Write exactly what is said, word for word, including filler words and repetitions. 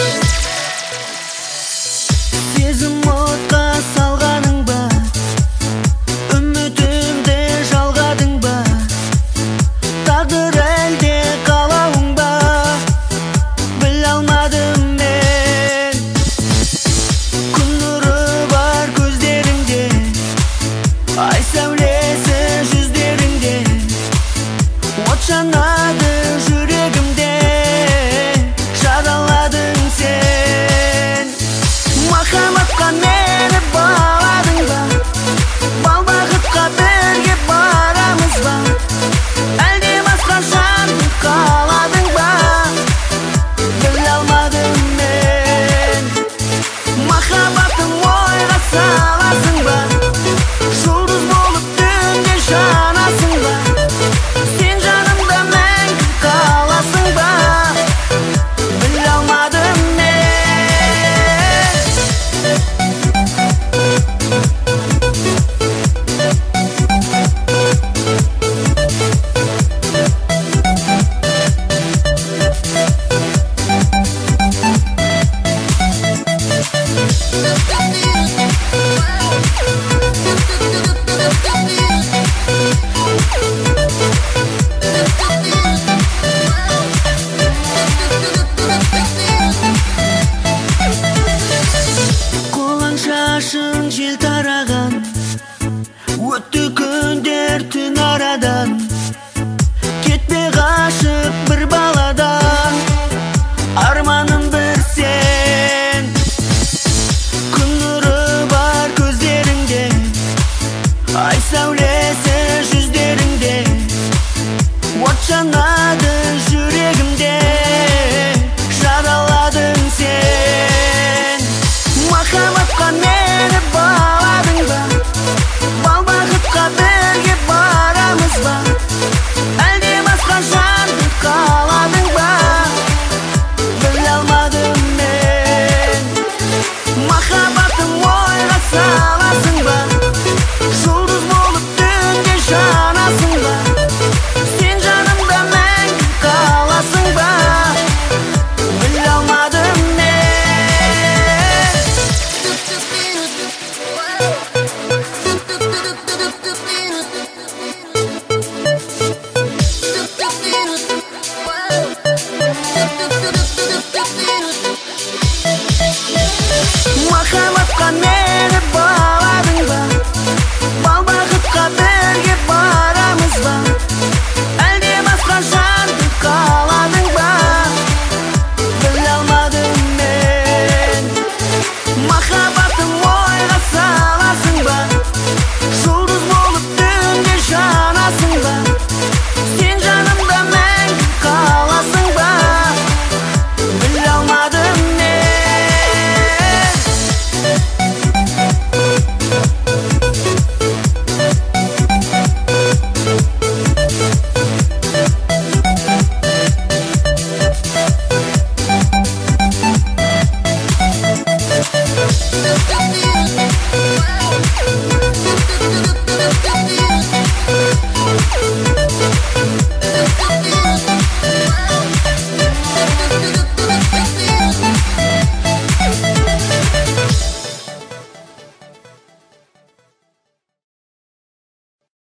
Сезім отқа салғаның ба, үмітімді жалғадың ба, тағдыр әлде қалауың ба, біле алмадым мен. Күн нұры бар көздеріңде, ай сәулесі жүздеріңде, от жанады жүрегімде, жараладың сен. Махаббатқа мені баладың ба, бал бақытқа бірге барамыз ба, әлде басқа жанды қаладың ба, біле алмадым мен. Махаббатым ойға саласың ба, жұлдыз болып түнде жанасың ба, сен жанымда мәңгі қаласың ба, біле алмадым мен. Қолаң шашың жел тараған, өтті